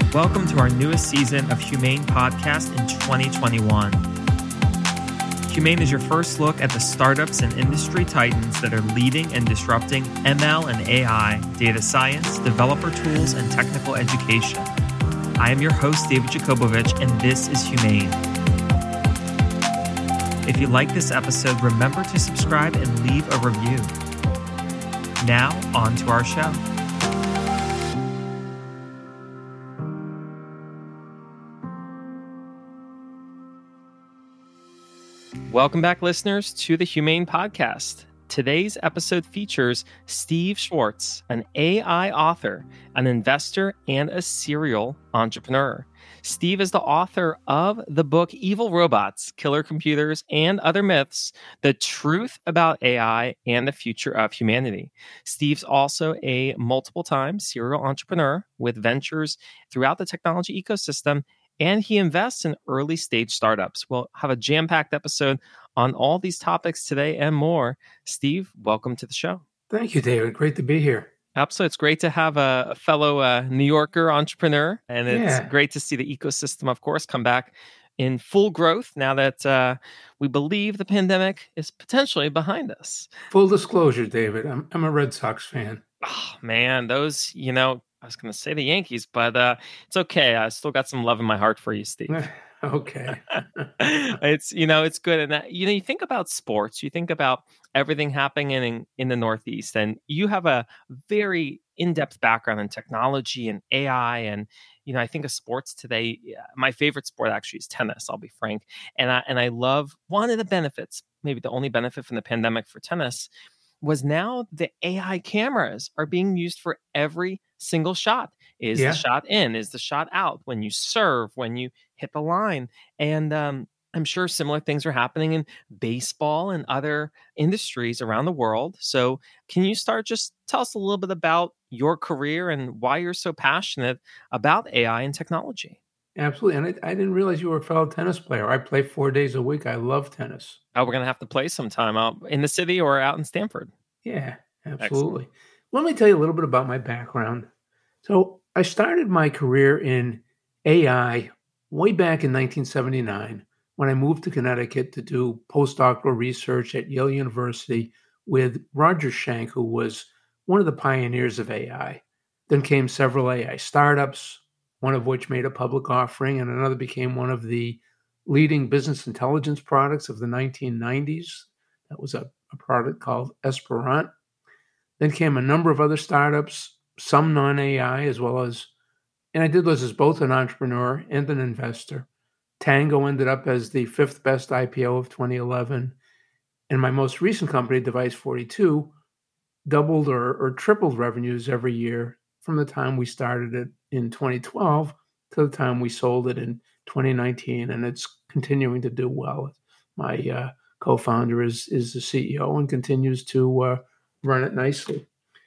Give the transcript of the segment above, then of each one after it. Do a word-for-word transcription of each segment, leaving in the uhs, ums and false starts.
Welcome to our newest season of Humane Podcast in twenty twenty-one. Humane is your first look at the startups and industry titans that are leading and disrupting M L and A I, data science, developer tools, and technical education. I am your host, David Jakobovich, and this is Humane. If you like this episode, remember to subscribe and leave a review. Now, on to our show. Welcome back, listeners, to the Humane Podcast. Today's episode features Steve Schwartz, an A I author, an investor, and a serial entrepreneur. Steve is the author of the book Evil Robots, Killer Computers, and Other Myths, The Truth About A I and the Future of Humanity. Steve's also a multiple-time serial entrepreneur with ventures throughout the technology ecosystem, and he invests in early-stage startups. We'll have a jam-packed episode on all these topics today and more. Steve, welcome to the show. Thank you, David. Great to be here. Absolutely. It's great to have a, a fellow uh, New Yorker entrepreneur, and it's Yeah. great to see the ecosystem, of course, come back in full growth now that uh, we believe the pandemic is potentially behind us. Full disclosure, David, I'm, I'm a Red Sox fan. Oh, man, those, you know, I was going to say the Yankees, but uh, it's okay. I still got some love in my heart for you, Steve. Okay. It's, you know, it's good. And, that, you know, you think about sports, you think about everything happening in, in the Northeast, and you have a very in-depth background in technology and A I. And, you know, I think of sports today. My favorite sport actually is tennis, I'll be frank. And I, and I love one of the benefits, maybe the only benefit from the pandemic for tennis, was now the A I cameras are being used for every single shot. Is Yeah. the shot in? Is the shot out? When you serve, when you hit the line. And um, I'm sure similar things are happening in baseball and other industries around the world. So can you start, just tell us a little bit about your career and why you're so passionate about A I and technology? Absolutely. And I, I didn't realize you were a fellow tennis player. I play four days a week. I love tennis. Oh, we're going to have to play sometime out in the city or out in Stanford. Yeah, absolutely. Let me tell you a little bit about my background. So I started my career in A I way back in nineteen seventy-nine when I moved to Connecticut to do postdoctoral research at Yale University with Roger Schenck, who was one of the pioneers of A I. Then came several A I startups, one of which made a public offering, and another became one of the leading business intelligence products of the nineteen nineties. That was a, a product called Esperant. Then came a number of other startups, some non-A I, as well as, and I did this as both an entrepreneur and an investor. Tango ended up as the fifth best I P O of twenty eleven. And my most recent company, Device forty-two, doubled or, or tripled revenues every year from the time we started it in twenty twelve to the time we sold it in twenty nineteen. And it's continuing to do well. My uh, co-founder is, is the C E O and continues to uh, run it nicely.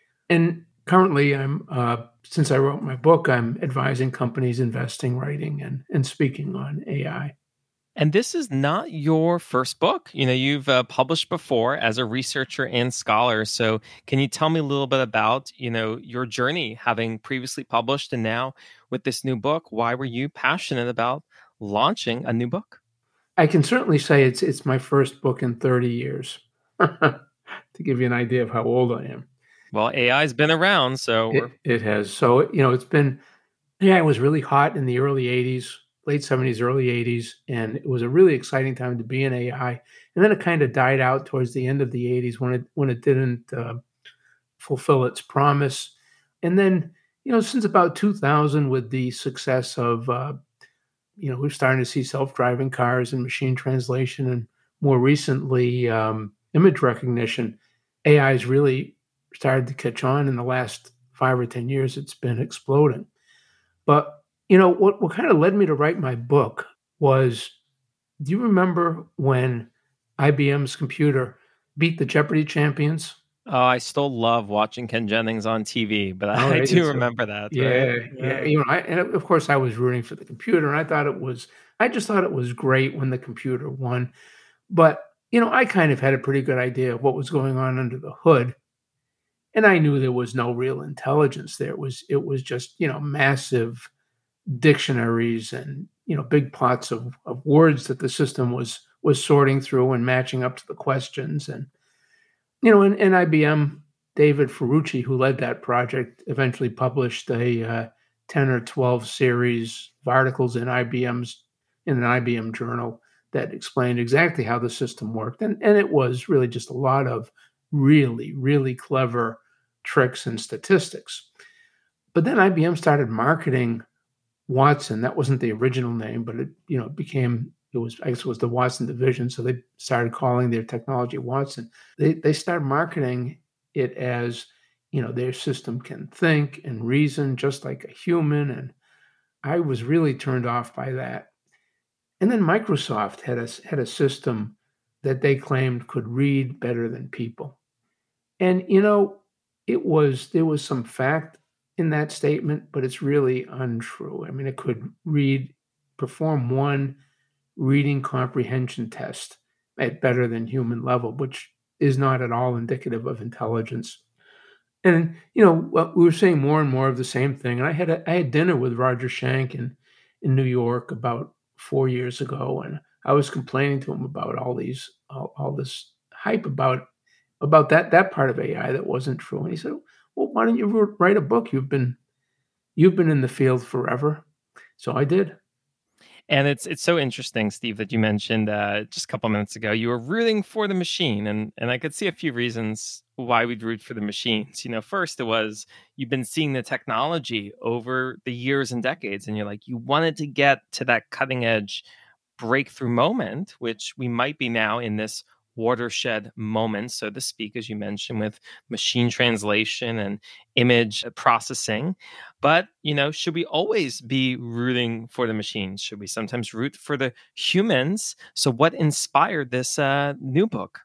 And currently, I'm uh, since I wrote my book, I'm advising companies investing, writing, and, and speaking on A I. And this is not your first book. You know, you've uh, published before as a researcher and scholar. So can you tell me a little bit about, you know, your journey having previously published and now with this new book? Why were you passionate about launching a new book? I can certainly say it's it's my first book in thirty years, to give you an idea of how old I am. Well, A I's been around, so It, it has. So, you know, it's been, yeah, it was really hot in the early eighties, late seventies, early eighties, and it was a really exciting time to be in A I. And then it kind of died out towards the end of the eighties when it when it didn't uh, fulfill its promise. And then, you know, since about two thousand, with the success of, uh, you know, we're starting to see self-driving cars and machine translation, and more recently, um, image recognition, A I has really started to catch on. In the last five or ten years, it's been exploding. But, you know, what, what kind of led me to write my book was, do you remember when I B M's computer beat the Jeopardy champions? Oh, I still love watching Ken Jennings on T V, but I, Oh, I I do did too. remember that. Yeah, right? yeah. You know, I, and of course I was rooting for the computer, and I thought it was, I just thought it was great when the computer won. But, you know, I kind of had a pretty good idea of what was going on under the hood. And I knew there was no real intelligence there. It was, it was just, you know, massive dictionaries and, you know, big pots of, of words that the system was was sorting through and matching up to the questions. And, you know, in, in I B M, David Ferrucci, who led that project, eventually published a uh, ten or twelve series of articles in I B M's in an I B M journal that explained exactly how the system worked. And, and it was really just a lot of really, really clever tricks and statistics. But then I B M started marketing Watson. That wasn't the original name, but it, you know, became, it was, I guess it was the Watson division. So they started calling their technology Watson. They, they started marketing it as, you know, their system can think and reason just like a human. And I was really turned off by that. And then Microsoft had a, had a system that they claimed could read better than people. And, you know, it was, there was some fact in that statement, but it's really untrue. I mean, it could read, perform one reading comprehension test at better than human level, which is not at all indicative of intelligence. And, you know, we were saying more and more of the same thing. And I had a, I had dinner with Roger Schank in, in New York about four years ago, and I was complaining to him about all these, all, all this hype about about that that part of A I that wasn't true. And he said, "Well, why don't you write a book? You've been you've been in the field forever." So I did. And it's it's so interesting, Steve, that you mentioned uh, just a couple minutes ago you were rooting for the machine, and and I could see a few reasons why we'd root for the machines. You know, first it was you've been seeing the technology over the years and decades, and you're like you wanted to get to that cutting edge breakthrough moment, which we might be now in this watershed moment, so to speak, as you mentioned, with machine translation and image processing. But, you know, should we always be rooting for the machines? Should we sometimes root for the humans? So what inspired this uh, new book?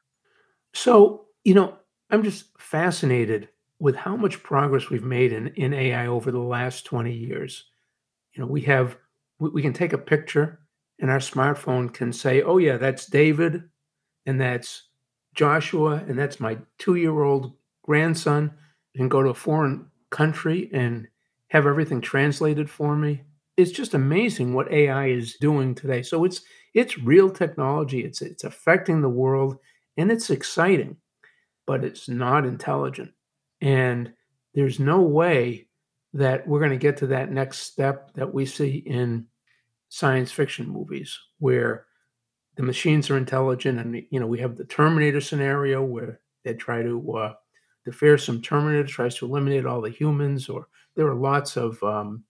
So, you know, I'm just fascinated with how much progress we've made in, in A I over the last twenty years. You know, we have, we, we can take a picture and our smartphone can say, oh yeah, that's David, and that's Joshua, and that's my two-year-old grandson. You can go to a foreign country and have everything translated for me. It's just amazing what A I is doing today. So it's it's real technology. It's it's affecting the world, and it's exciting, but it's not intelligent. And there's no way that we're going to get to that next step that we see in science fiction movies where the machines are intelligent. And, you know, we have the Terminator scenario where they try to, uh, the fearsome Terminator tries to eliminate all the humans, or there are lots of um,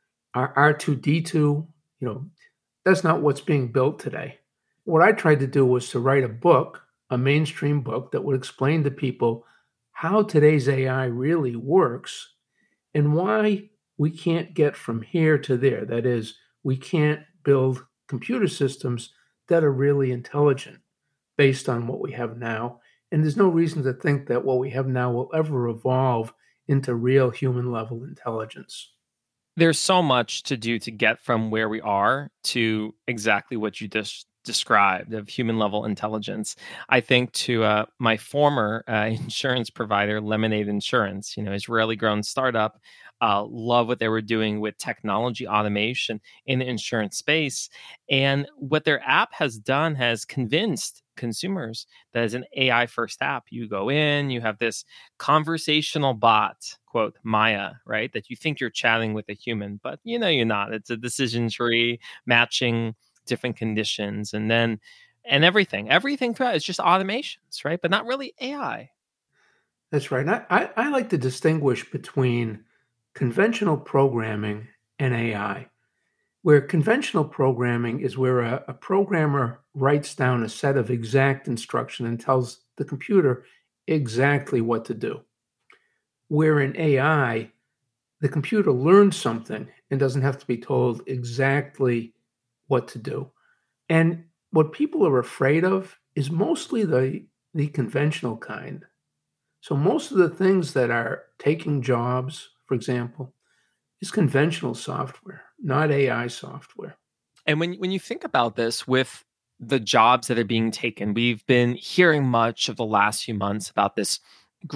R two D two, you know, that's not what's being built today. What I tried to do was to write a book, a mainstream book that would explain to people how today's A I really works and why we can't get from here to there. That is, we can't build computer systems that are really intelligent based on what we have now. And there's no reason to think that what we have now will ever evolve into real human level intelligence. There's so much to do to get from where we are to exactly what you just described of human level intelligence. I think to uh, my former uh, insurance provider, Lemonade Insurance, you know, Israeli grown startup, uh, love what they were doing with technology automation in the insurance space. And what their app has done has convinced consumers that as an A I first app, you go in, you have this conversational bot, quote, Maya, right? That you think you're chatting with a human, but you know, you're not. It's a decision tree matching different conditions, and then and everything everything throughout is just automations, right? But not really A I. That's right. I, I, I like to distinguish between conventional programming and A I, where conventional programming is where a, a programmer writes down a set of exact instruction and tells the computer exactly what to do. Where in A I, the computer learns something and doesn't have to be told exactly what to do. And what people are afraid of is mostly the, the conventional kind. So most of the things that are taking jobs, for example, is conventional software, not A I software. And when when you think about this with the jobs that are being taken, we've been hearing much of the last few months about this great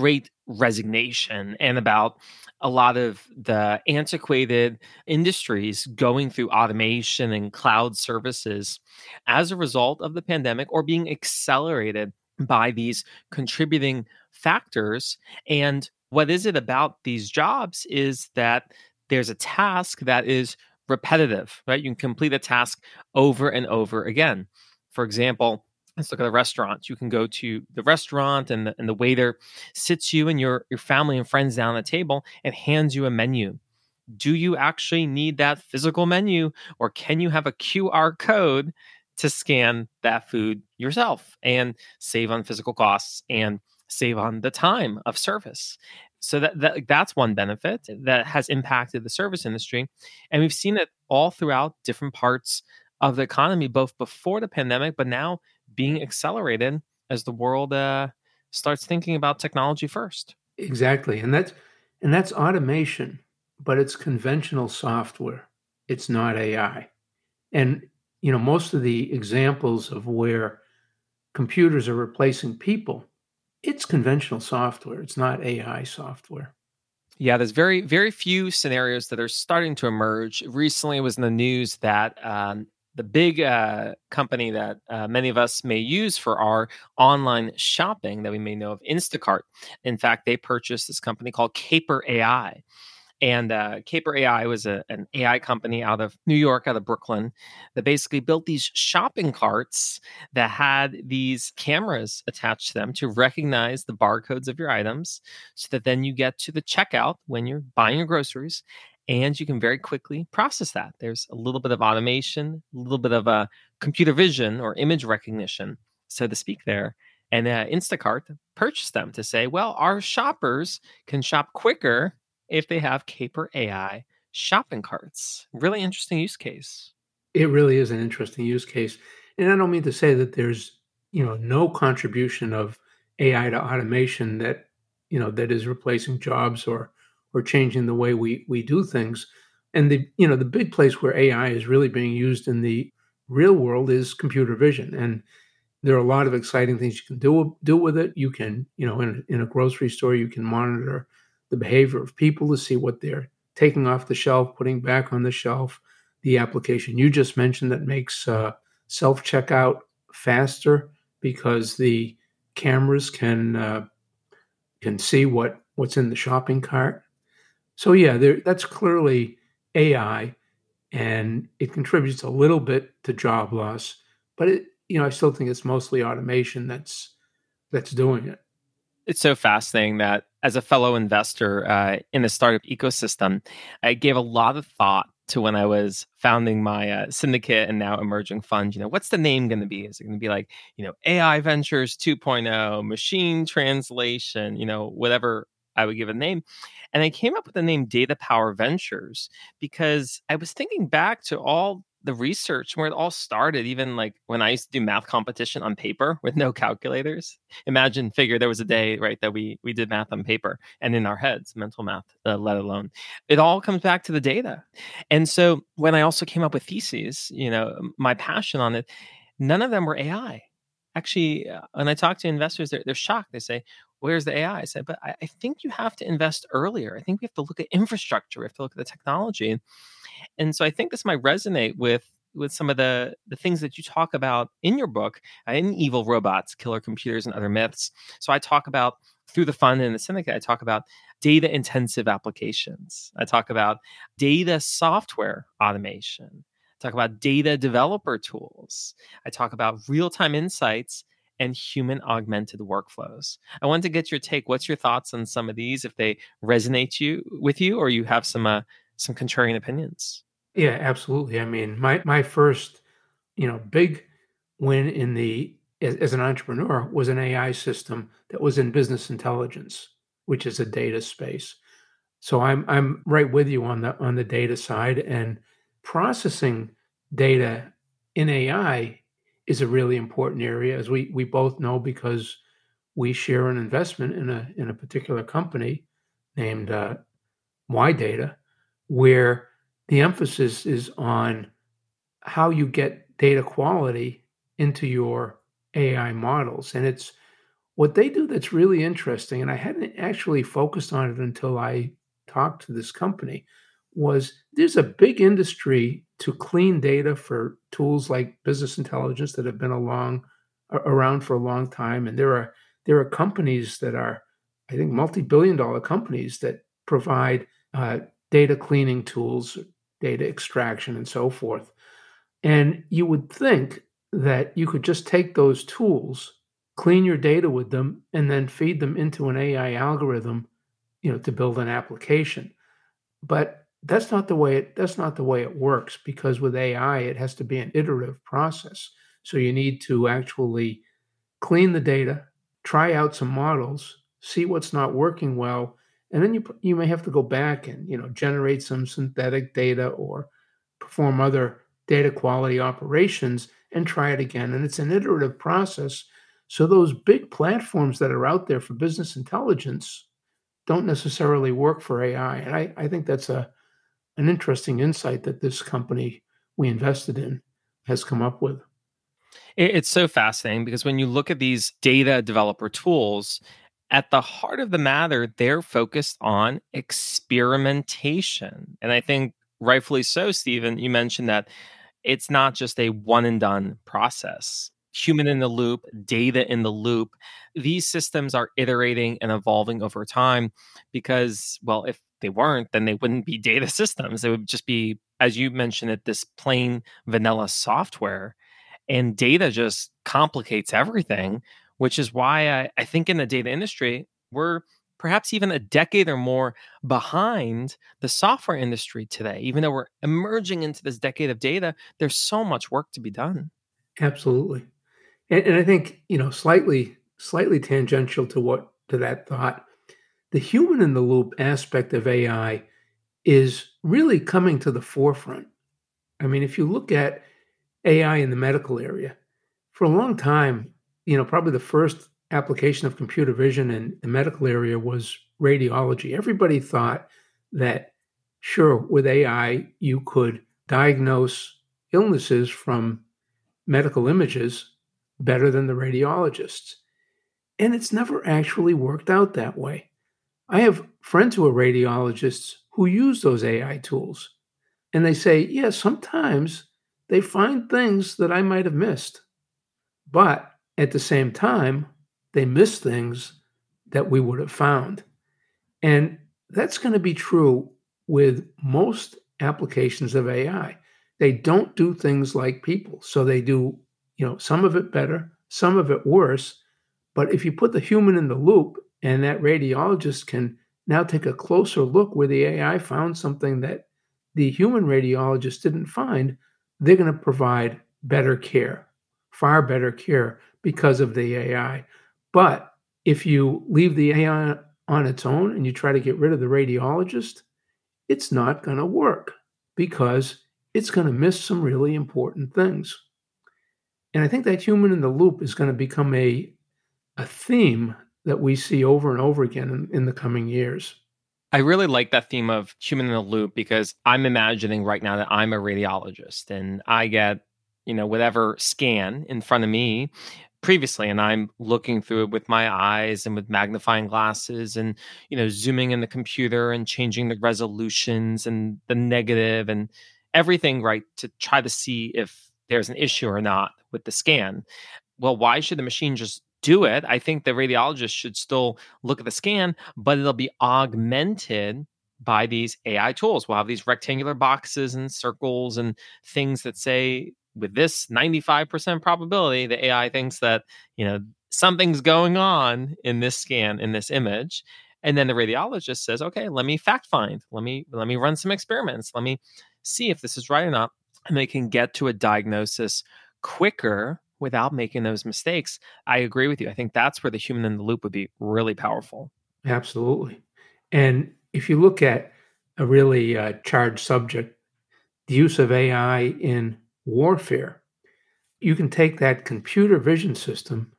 resignation and about a lot of the antiquated industries going through automation and cloud services as a result of the pandemic or being accelerated by these contributing factors. And what is it about these jobs is that there's a task that is repetitive, right? You can complete a task over and over again. For example, let's look at a restaurant. You can go to the restaurant and the, and the waiter sits you and your, your family and friends down at the table and hands you a menu. Do you actually need that physical menu, or can you have a Q R code to scan that food yourself and save on physical costs and save on the time of service? So that, that that's one benefit that has impacted the service industry. And we've seen it all throughout different parts of the economy, both before the pandemic, but now being accelerated as the world uh, starts thinking about technology first. Exactly. And that's and that's automation, but it's conventional software. It's not A I. And you know, most of the examples of where computers are replacing people, it's conventional software. It's not A I software. Yeah, there's very, very few scenarios that are starting to emerge. Recently, it was in the news that um, the big uh, company that uh, many of us may use for our online shopping that we may know of, Instacart. In fact, they purchased this company called Caper A I. And uh, Caper A I was a, an A I company out of New York, out of Brooklyn, that basically built these shopping carts that had these cameras attached to them to recognize the barcodes of your items so that then you get to the checkout when you're buying your groceries and you can very quickly process that. There's a little bit of automation, a little bit of a computer vision or image recognition, so to speak there. And uh, Instacart purchased them to say, well, our shoppers can shop quicker if they have Caper A I shopping carts. Really interesting use case. It really is an interesting use case. And I don't mean to say that there's, you know, no contribution of A I to automation that, you know, that is replacing jobs or or changing the way we we do things. And the, you know, the big place where A I is really being used in the real world is computer vision. And there are a lot of exciting things you can do do with it. You can, you know, in in a grocery store, you can monitor the behavior of people to see what they're taking off the shelf, putting back on the shelf. The application you just mentioned that makes uh, self-checkout faster because the cameras can uh, can see what, what's in the shopping cart. So yeah, there, that's clearly A I, and it contributes a little bit to job loss. But it, you know, I still think it's mostly automation that's that's doing it. It's so fascinating that as a fellow investor uh, in the startup ecosystem, I gave a lot of thought to when I was founding my uh, syndicate and now emerging fund. You know, what's the name going to be? Is it going to be like, you know, A I Ventures two point oh, machine translation, you know, whatever I would give a name. And I came up with the name Data Power Ventures because I was thinking back to all the research where it all started, even like when I used to do math competition on paper with no calculators. Imagine, figure there was a day, right, that we we did math on paper and in our heads, mental math, uh, let alone. It all comes back to the data. And so when I also came up with theses, you know, my passion on it, none of them were A I. Actually, uh, when I talk to investors, they're, they're shocked. They say, where's the A I? I said, but I, I think you have to invest earlier. I think we have to look at infrastructure. We have to look at the technology. And so I think this might resonate with with some of the, the things that you talk about in your book, uh, in Evil Robots, Killer Computers, and Other Myths. So I talk about, through the fund and the syndicate, I talk about data-intensive applications. I talk about data software automation. I talk about data developer tools. I talk about real-time insights and human augmented workflows. I wanted to get your take. What's your thoughts on some of these, if they resonate you with you, or you have some uh, some contrarian opinions? Yeah, absolutely. I mean, my my first, you know, big win in the as, as an entrepreneur was an A I system that was in business intelligence, which is a data space. So I'm I'm right with you on the on the data side, and processing data in A I is a really important area, as we we both know, because we share an investment in a in a particular company named uh, Y Data, where the emphasis is on how you get data quality into your A I models. And it's what they do that's really interesting, and I hadn't actually focused on it until I talked to this company, was there's a big industry to clean data for tools like business intelligence that have been along around for a long time. And there are there are companies that are, I think, multi-billion dollar companies that provide uh, data cleaning tools, data extraction, and so forth. And you would think that you could just take those tools, clean your data with them, and then feed them into an A I algorithm, you know, to build an application. But that's not the way it that's not the way it works, because with A I, it has to be an iterative process. So you need to actually clean the data, try out some models, see what's not working well, and then you you may have to go back and, you know, generate some synthetic data or perform other data quality operations and try it again. And it's an iterative process. So those big platforms that are out there for business intelligence don't necessarily work for A I. And I, I think that's a an interesting insight that this company we invested in has come up with. It's so fascinating because when you look at these data developer tools, at the heart of the matter, they're focused on experimentation. And I think rightfully so, Stephen, you mentioned that it's not just a one and done process. Human in the loop, data in the loop. These systems are iterating and evolving over time because, well, if they weren't, then they wouldn't be data systems. They would just be, as you mentioned it, this plain vanilla software. And data just complicates everything, which is why I, I think in the data industry, we're perhaps even a decade or more behind the software industry today. Even though we're emerging into this decade of data, there's so much work to be done. Absolutely. And, and I think, you know, slightly, slightly tangential to what to that thought, the human in the loop aspect of A I is really coming to the forefront. I mean, if you look at A I in the medical area, for a long time, you know, probably the first application of computer vision in the medical area was radiology. Everybody thought that, sure, with A I, you could diagnose illnesses from medical images better than the radiologists. And it's never actually worked out that way. I have friends who are radiologists who use those A I tools, and they say, yeah, sometimes they find things that I might have missed. But at the same time, they miss things that we would have found. And that's going to be true with most applications of A I. They don't do things like people. So they do, you know, some of it better, some of it worse. But if you put the human in the loop, and that radiologist can now take a closer look where the A I found something that the human radiologist didn't find, they're going to provide better care, far better care because of the A I. But if you leave the A I on its own and you try to get rid of the radiologist, it's not going to work because it's going to miss some really important things. And I think that human in the loop is going to become a, a theme that we see over and over again in, in the coming years. I really like that theme of human in the loop because I'm imagining right now that I'm a radiologist and I get, you know, whatever scan in front of me previously, and I'm looking through it with my eyes and with magnifying glasses and, you know, zooming in the computer and changing the resolutions and the negative and everything, right, to try to see if there's an issue or not with the scan. Well, why should the machine just do it? I think the radiologist should still look at the scan, but it'll be augmented by these A I tools. We'll have these rectangular boxes and circles and things that say, with this ninety-five percent probability, the A I thinks that, you know, something's going on in this scan, in this image. And then the radiologist says, okay, let me fact find. Let me, let me run some experiments. Let me see if this is right or not. And they can get to a diagnosis quicker without making those mistakes. I agree with you. I think that's where the human in the loop would be really powerful. Absolutely. And if you look at a really uh, charged subject, the use of A I in warfare, you can take that computer vision system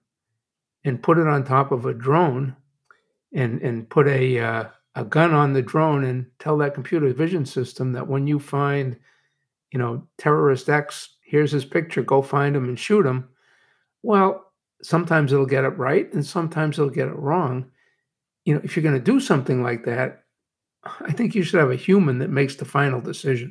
and put it on top of a drone and, and put a, uh, a gun on the drone and tell that computer vision system that when you find, you know, terrorist X, here's his picture, go find him and shoot him. Well, sometimes it'll get it right and sometimes it'll get it wrong. You know, if you're going to do something like that, I think you should have a human that makes the final decision.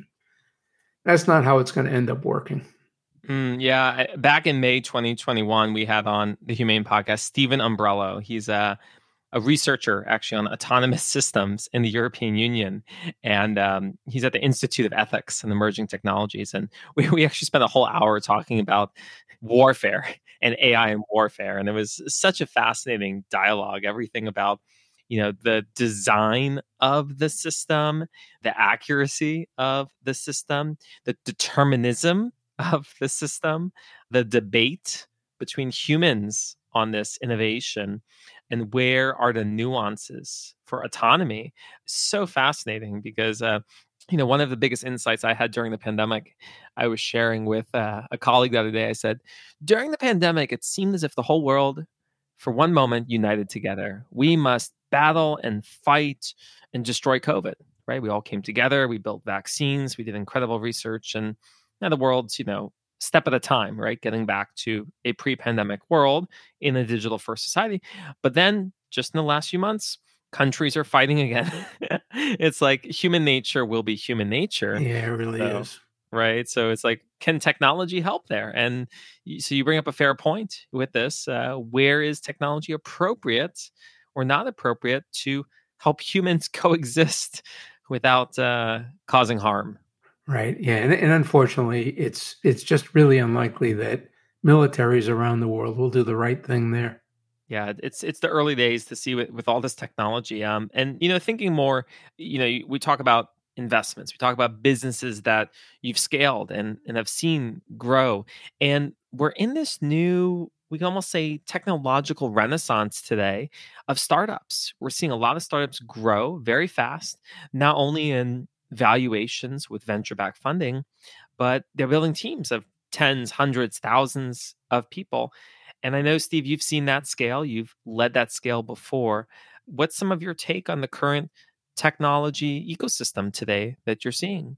That's not how it's going to end up working. Mm, yeah. Back in May twenty twenty-one, we had on the Humane Podcast, Stephen Umbrello. He's a, a researcher actually on autonomous systems in the European Union. And um, he's at the Institute of Ethics and Emerging Technologies. And we, we actually spent a whole hour talking about warfare and A I and warfare. And it was such a fascinating dialogue, everything about you know, the design of the system, the accuracy of the system, the determinism of the system, the debate between humans on this innovation, and where are the nuances for autonomy. So fascinating because, uh, you know, one of the biggest insights I had during the pandemic, I was sharing with uh, a colleague the other day. I said, during the pandemic, it seemed as if the whole world, for one moment, united together. We must battle and fight and destroy COVID, right? We all came together. We built vaccines. We did incredible research. And now the world's, you know, step at a time, right? Getting back to a pre-pandemic world in a digital first society. But then just in the last few months, countries are fighting again. It's like human nature will be human nature. Yeah, it really so, is. Right. So it's like, can technology help there? And so you bring up a fair point with this. Uh, where is technology appropriate or not appropriate to help humans coexist without uh, causing harm? Right. Yeah. And, and unfortunately, it's it's just really unlikely that militaries around the world will do the right thing there. Yeah, it's it's the early days to see with, with all this technology. Um, and you know, thinking more, you know, we talk about investments, we talk about businesses that you've scaled and and have seen grow, and we're in this new, we can almost say, technological renaissance today of startups. We're seeing a lot of startups grow very fast, not only in valuations with venture-backed funding, but they're building teams of tens, hundreds, thousands of people. And I know, Steve, you've seen that scale. You've led that scale before. What's some of your take on the current technology ecosystem today that you're seeing?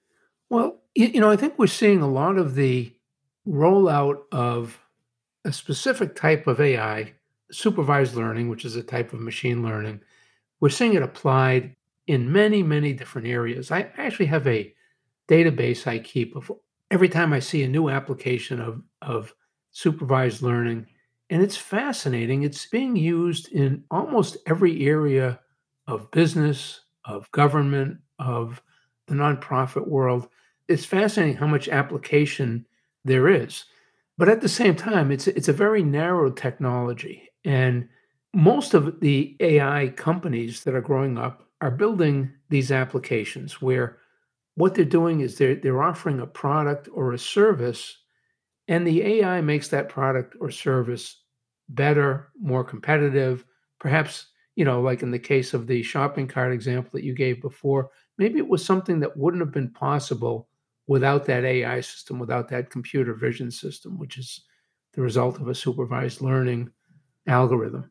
Well, you, you know, I think we're seeing a lot of the rollout of a specific type of A I, supervised learning, which is a type of machine learning. We're seeing it applied in many, many different areas. I actually have a database I keep of every time I see a new application of, of supervised learning. And it's fascinating. It's being used in almost every area of business, of government, of the nonprofit world. It's fascinating how much application there is. But at the same time, it's it's a very narrow technology. And most of the A I companies that are growing up are building these applications where what they're doing is they're, they're offering a product or a service, and the A I makes that product or service better, more competitive. Perhaps, you know, like in the case of the shopping cart example that you gave before, maybe it was something that wouldn't have been possible without that A I system, without that computer vision system, which is the result of a supervised learning algorithm.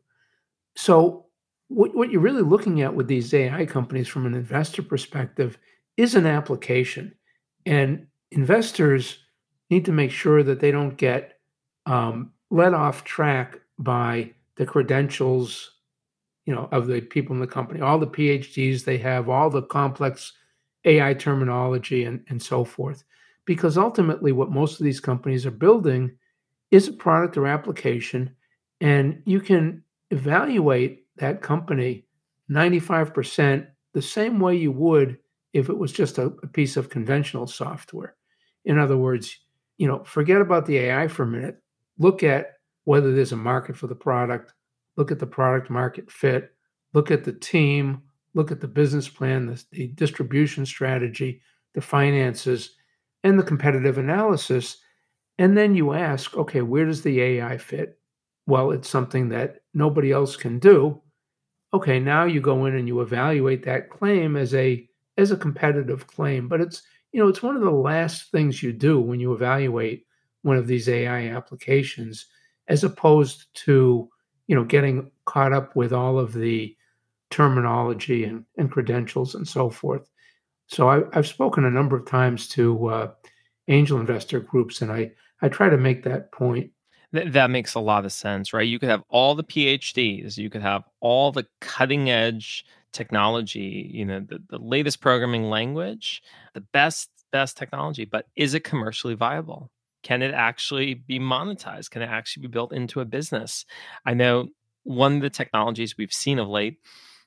So what, what you're really looking at with these A I companies from an investor perspective is an application. And investors need to make sure that they don't get um, led off track by the credentials, you know, of the people in the company, all the P H Ds they have, all the complex A I terminology and, and so forth. Because ultimately what most of these companies are building is a product or application, and you can evaluate that company ninety-five percent the same way you would if it was just a, a piece of conventional software. In other words, you know, forget about the A I for a minute. Look at whether there's a market for the product. Look at the product market fit. Look at the team. Look at the business plan, the, the distribution strategy, the finances, and the competitive analysis. And then you ask, okay, where does the A I fit? Well, it's something that nobody else can do. Okay, now you go in and you evaluate that claim as a as a competitive claim. But it's, you know, it's one of the last things you do when you evaluate one of these A I applications, as opposed to, you know, getting caught up with all of the terminology and, and credentials and so forth. So I, I've spoken a number of times to uh, angel investor groups, and I, I try to make that point. Th- that makes a lot of sense, right? You could have all the PhDs, you could have all the cutting edge technology, you know, the, the latest programming language, the best, best technology, but is it commercially viable? Can it actually be monetized? Can it actually be built into a business? I know one of the technologies we've seen of late,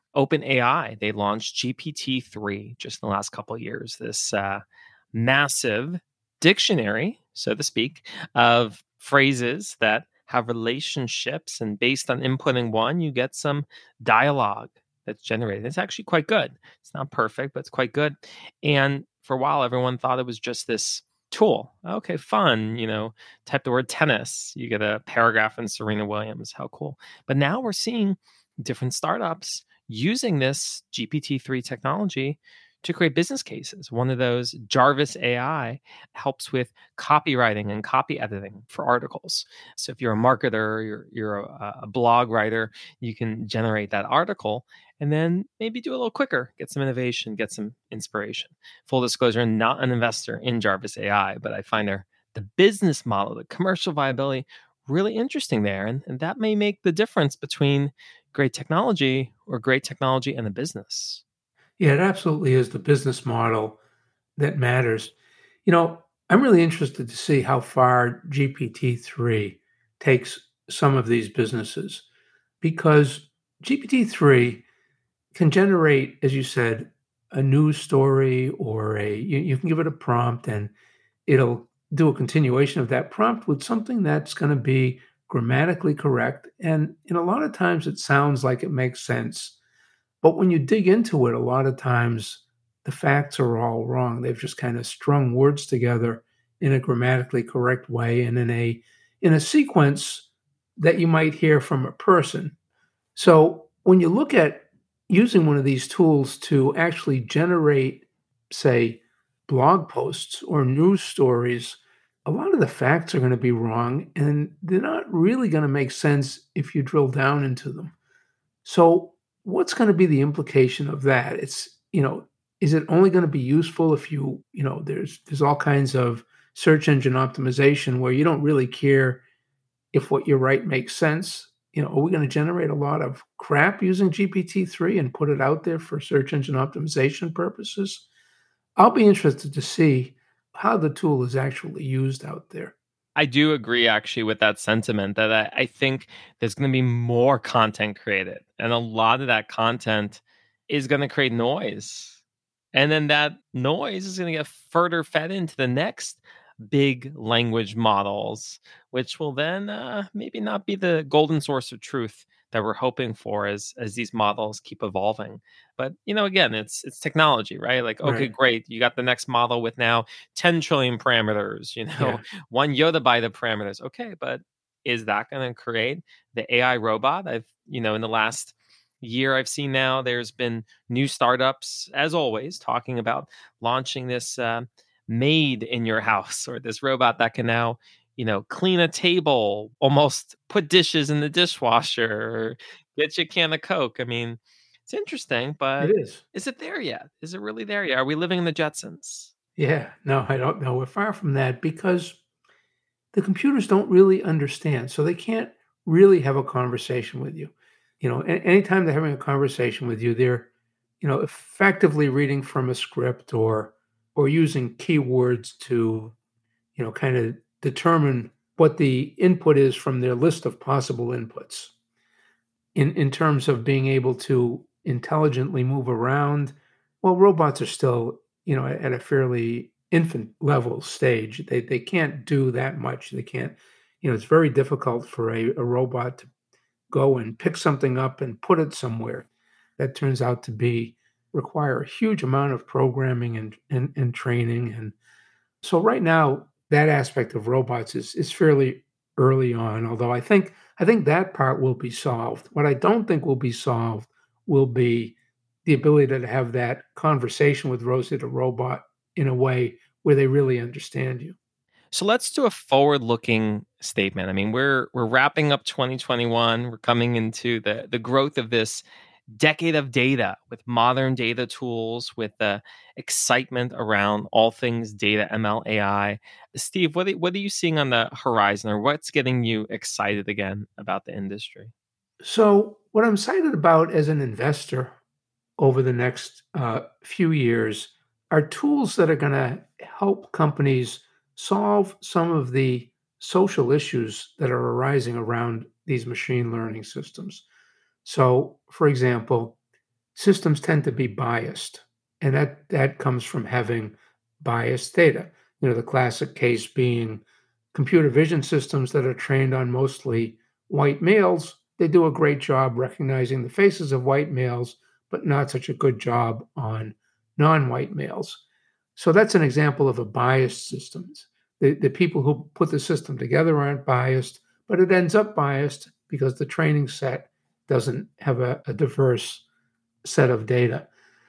OpenAI, they launched G P T three just in the last couple of years, this uh, massive dictionary, so to speak, of phrases that have relationships. And based on inputting one, you get some dialogue that's generated. It's actually quite good. It's not perfect, but it's quite good. And for a while, everyone thought it was just this tool. Okay, fun. You know, type the word tennis, you get a paragraph in Serena Williams. How cool. But now we're seeing different startups using this G P T three technology to create business cases. One of those, Jarvis A I, helps with copywriting and copy editing for articles. So if you're a marketer, you're, you're a, a blog writer, you can generate that article and then maybe do a little quicker, get some innovation, get some inspiration. Full disclosure, I'm not an investor in Jarvis A I, but I find their, the business model, the commercial viability, really interesting there. And, and that may make the difference between great technology or great technology and a business. Yeah, it absolutely is the business model that matters. You know, I'm really interested to see how far G P T three takes some of these businesses because G P T three can generate, as you said, a news story or a, you, you can give it a prompt and it'll do a continuation of that prompt with something that's going to be grammatically correct. And in a lot of times it sounds like it makes sense. But when you dig into it, a lot of times the facts are all wrong. They've just kind of strung words together in a grammatically correct way and in a in a sequence that you might hear from a person. So when you look at using one of these tools to actually generate, say, blog posts or news stories, a lot of the facts are going to be wrong and they're not really going to make sense if you drill down into them. So what's going to be the implication of that? It's, you know, is it only going to be useful if you, you know, there's there's all kinds of search engine optimization where you don't really care if what you write makes sense? You know, are we going to generate a lot of crap using G P T three and put it out there for search engine optimization purposes? I'll be interested to see how the tool is actually used out there. I do agree actually with that sentiment that I, I think there's going to be more content created. And a lot of that content is going to create noise. And then that noise is going to get further fed into the next big language models, which will then uh, maybe not be the golden source of truth that we're hoping for as as these models keep evolving. But you know, again, it's it's technology, right? Like, okay, Right. great, you got the next model with now ten trillion parameters, you know, Yeah. one yotta byte of parameters. Okay, but is that going to create the A I robot? I've, you know, in the last year I've seen now there's been new startups, as always, talking about launching this uh, maid in your house or this robot that can now, you know, clean a table, almost put dishes in the dishwasher, or get you a can of Coke. I mean, it's interesting, It but is. is it there yet? Is it really there yet? Are we living in the Jetsons? Yeah. No, I don't know. We're far from that because the computers don't really understand. So they can't really have a conversation with you. You know, a- anytime they're having a conversation with you, they're, you know, effectively reading from a script or or using keywords to, you know, kind of determine what the input is from their list of possible inputs. In in terms of being able to intelligently move around, well, robots are still, you know, at a fairly infant level stage. They they can't do that much. They can't, you know, it's very difficult for a, a robot to go and pick something up and put it somewhere. That turns out to be require a huge amount of programming and and, and training. And so right now, that aspect of robots is is fairly early on, although I think I think that part will be solved. What I don't think will be solved will be the ability to have that conversation with Rosie the robot in a way where they really understand you. So let's do a forward-looking statement. I mean, we're we're wrapping up twenty twenty-one. We're coming into the the growth of this decade of data with modern data tools, with the excitement around all things data, M L, A I. Steve, what are, what are you seeing on the horizon, or what's getting you excited again about the industry? So what I'm excited about as an investor over the next uh, few years are tools that are going to help companies solve some of the social issues that are arising around these machine learning systems. So, for example, systems tend to be biased, and that, that comes from having biased data. You know, the classic case being computer vision systems that are trained on mostly white males. They do a great job recognizing the faces of white males, but not such a good job on non-white males. So that's an example of a biased system. The, the people who put the system together aren't biased, but it ends up biased because the training set doesn't have a, a diverse set of data.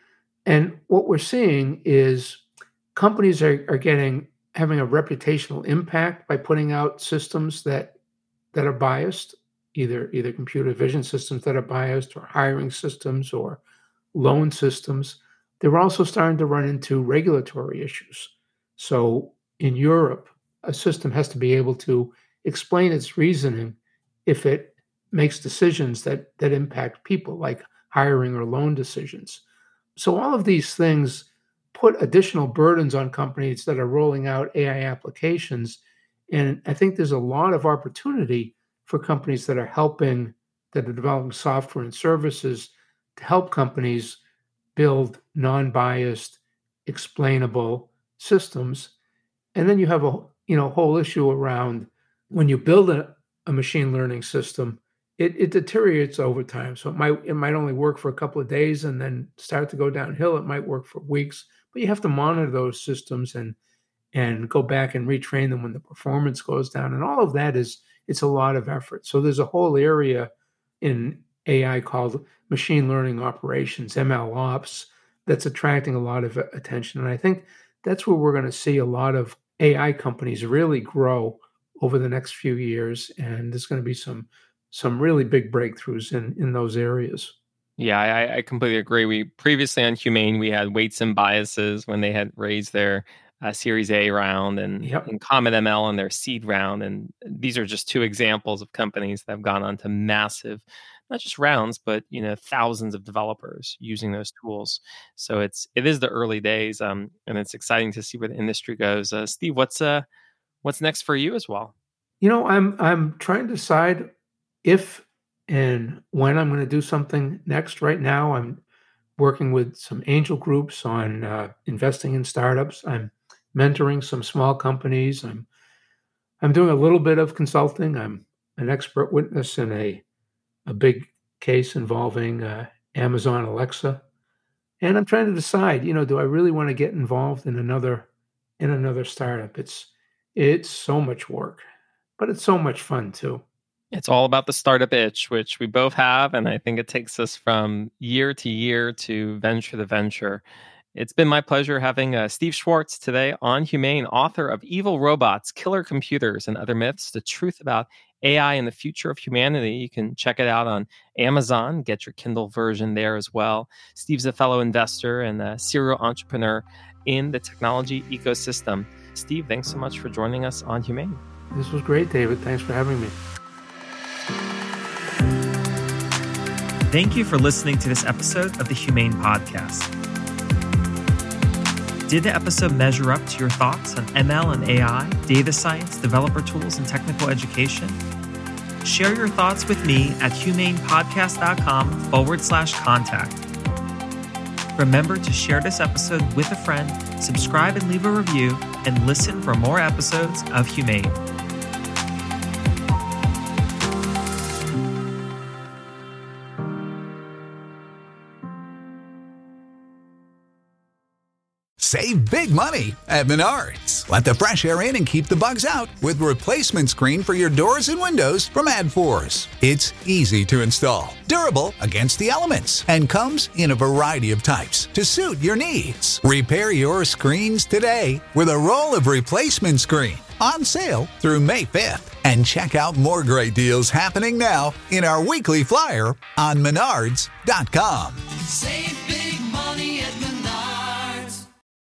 And what we're seeing is companies are, are getting having a reputational impact by putting out systems that that are biased, either either computer vision systems that are biased, or hiring systems, or loan systems. They're also starting to run into regulatory issues. So in Europe, a system has to be able to explain its reasoning if it makes decisions that that impact people, like hiring or loan decisions. So all of these things put additional burdens on companies that are rolling out A I applications. And I think there's a lot of opportunity for companies that are helping, that are developing software and services to help companies build non-biased, explainable systems. And then you have a you know whole issue around when you build a, a machine learning system, it, it deteriorates over time. So it might it might only work for a couple of days and then start to go downhill. It might work for weeks, but you have to monitor those systems and and go back and retrain them when the performance goes down. And all of that is, it's a lot of effort. So there's a whole area in A I called machine learning operations, M L ops, that's attracting a lot of attention. And I think that's where we're going to see a lot of A I companies really grow over the next few years. And there's going to be some some really big breakthroughs in, in those areas. Yeah, I, I completely agree. We previously on Humane, we had Weights and Biases when they had raised their uh, Series A round, and, Yep. and Comet M L in their seed round. And these are just two examples of companies that have gone on to massive, not just rounds, but you know, thousands of developers using those tools. So it's it is the early days, um, and it's exciting to see where the industry goes. Uh, Steve, what's uh what's next for you as well? You know, I'm I'm trying to decide if and when I'm going to do something next. Right now, I'm working with some angel groups on uh, investing in startups. I'm mentoring some small companies. I'm I'm doing a little bit of consulting. I'm an expert witness in a a big case involving uh, Amazon Alexa, and I'm trying to decide. You know, do I really want to get involved in another in another startup? It's it's so much work, but it's so much fun too. It's all about the startup itch, which we both have. And I think it takes us from year to year to venture to venture. It's been my pleasure having uh, Steve Schwartz today on Humane, author of Evil Robots, Killer Computers, and Other Myths, The Truth About A I and the Future of Humanity. You can check it out on Amazon, get your Kindle version there as well. Steve's a fellow investor and a serial entrepreneur in the technology ecosystem. Steve, thanks so much for joining us on Humane. This was great, David. Thanks for having me. Thank you for listening to this episode of the Humane Podcast. Did the episode measure up to your thoughts on M L and A I, data science, developer tools, and technical education? Share your thoughts with me at humanepodcast.com forward slash contact. Remember to share this episode with a friend, subscribe and leave a review, and listen for more episodes of Humane. Save big money at Menards. Let the fresh air in and keep the bugs out with replacement screen for your doors and windows from AdForce. It's easy to install, durable against the elements, and comes in a variety of types to suit your needs. Repair your screens today with a roll of replacement screen. on sale through May fifth. And check out more great deals happening now in our weekly flyer on menards dot com. Save